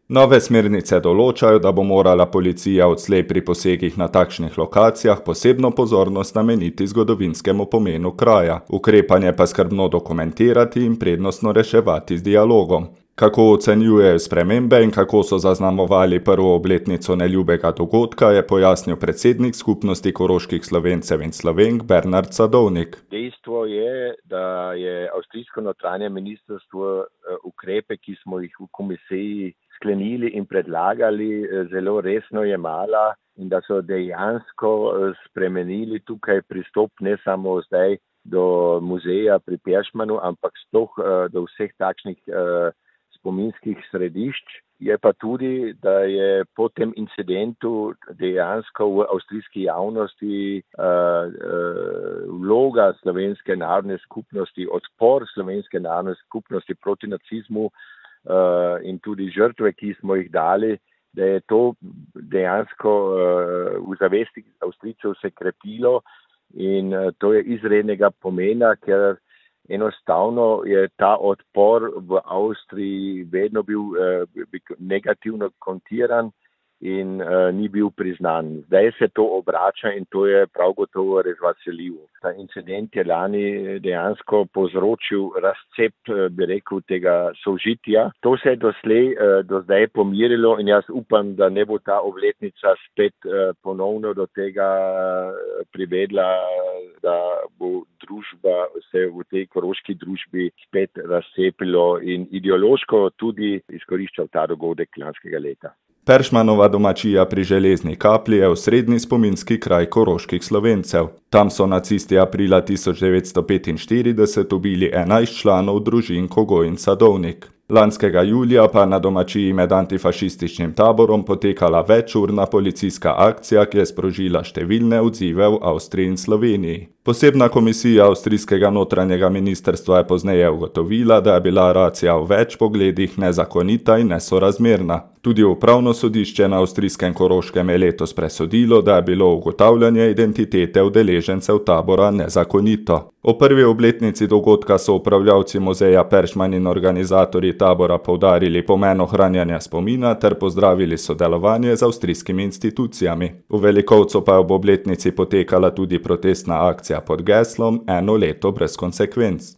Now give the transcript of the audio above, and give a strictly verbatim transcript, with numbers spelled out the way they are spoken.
Nove smernice določajo, da bo morala policija odslej pri posegih na takšnih lokacijah posebno pozornost nameniti zgodovinskemu pomenu kraja, ukrepanje pa skrbno dokumentirati in prednostno reševati z dialogom. Kako ocenjujejo spremembe in kako so zaznamovali prvo obletnico neljubega dogodka, je pojasnil predsednik Skupnosti koroških Slovencev in Slovenk Bernard Sadovnik. Dejstvo je, da je avstrijsko notranje ministrstvo ukrepe, ki smo jih v komisiji sklenili in predlagali, zelo resno jemala in da so dejansko spremenili tukaj pristop ne samo zdaj do muzeja pri Peršmanu, ampak sploh do vseh takšnih spominskih središč. Je pa tudi, da je po tem incidentu dejansko v avstrijski javnosti uh, uh, vloga slovenske narodne skupnosti, odpor slovenske narodne skupnosti proti nacizmu uh, in tudi žrtve, ki smo jih dali, da je to dejansko uh, v zavesti Avstrijcev se krepilo in uh, to je izrednega pomena, ker enostavno je ta odpor v Avstriji vedno bil eh, negativno kontiran in eh, ni bil priznan. Zdaj se to obrača in to je prav gotovo razveseljivo. Ta incident je lani dejansko povzročil razcep, bi rekel, tega sožitja. To se je doslej, eh, do zdaj pomirilo in jaz upam, da ne bo ta obletnica spet eh, ponovno do tega privedla, da bo družba se v tej koroški družbi spet razcepilo in ideološko tudi izkoriščal ta dogodek lanskega leta. Peršmanova domačija pri Železni Kapli je osrednji spominski kraj koroških Slovencev. Tam so nacisti aprila tisoč devetsto petinštirideset ubili enajst članov družin Kogoj in Sadovnik. Lanskega julija pa na domačiji med antifašističnim taborom potekala večurna policijska akcija, ki je sprožila številne odzive v Avstriji in Sloveniji. Posebna komisija avstrijskega notranjega ministrstva je pozneje ugotovila, da je bila racija v več pogledih nezakonita in nesorazmerna. Tudi upravno sodišče na avstrijskem Koroškem je letos presodilo, da je bilo ugotavljanje identitete udeležencev tabora nezakonito. O prvi obletnici dogodka so upravljavci muzeja Peršman in organizatorji tabora poudarili pomen ohranjanja spomina ter pozdravili sodelovanje z avstrijskimi institucijami. V Velikovcu pa je ob obletnici potekala tudi protestna akcija pod geslom Eno leto brez konsekvenc.